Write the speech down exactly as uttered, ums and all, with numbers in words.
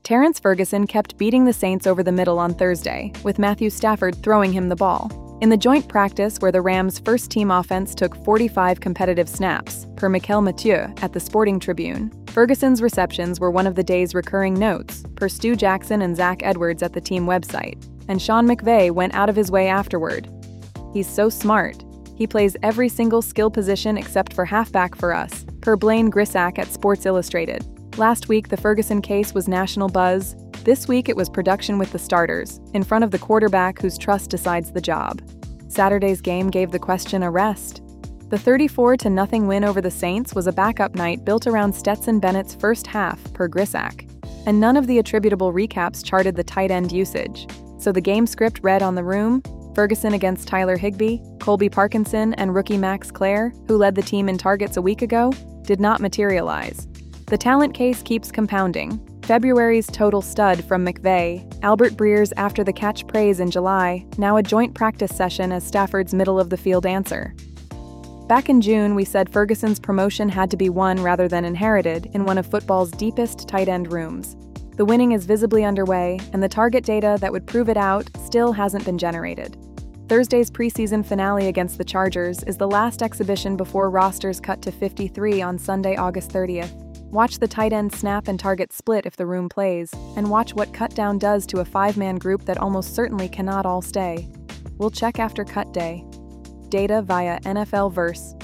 Terrence Ferguson kept beating the Saints over the middle on Thursday, with Matthew Stafford throwing him the ball. In the joint practice where the Rams' first-team offense took forty-five competitive snaps, per Mikel Mathieu at the Sporting Tribune, Ferguson's receptions were one of the day's recurring notes, per Stu Jackson and Zach Edwards at the team website, and Sean McVay went out of his way afterward. "He's so smart. He plays every single skill position except for halfback for us," per Blaine Grisack at Sports Illustrated. Last week, the Ferguson case was national buzz. This week, it was production with the starters, in front of the quarterback whose trust decides the job. Saturday's game gave the question a rest. The thirty-four to nothing win over the Saints was a backup night built around Stetson Bennett's first half, per Grisack. And none of the attributable recaps charted the tight end usage. So the game script read on the room: Ferguson against Tyler Higbee, Colby Parkinson, and rookie Max Clare, who led the team in targets a week ago, did not materialize. The talent case keeps compounding. February's total stud from McVay, Albert Breer's after-the-catch praise in July, now a joint practice session as Stafford's middle-of-the-field answer. Back in June, we said Ferguson's promotion had to be won rather than inherited in one of football's deepest tight end rooms. The winning is visibly underway, and the target data that would prove it out still hasn't been generated. Thursday's preseason finale against the Chargers is the last exhibition before rosters cut to fifty-three on Sunday, August thirtieth. Watch the tight end snap and target split if the room plays, and watch what cut down does to a five-man group that almost certainly cannot all stay. We'll check after cut day. Data via N F L Verse.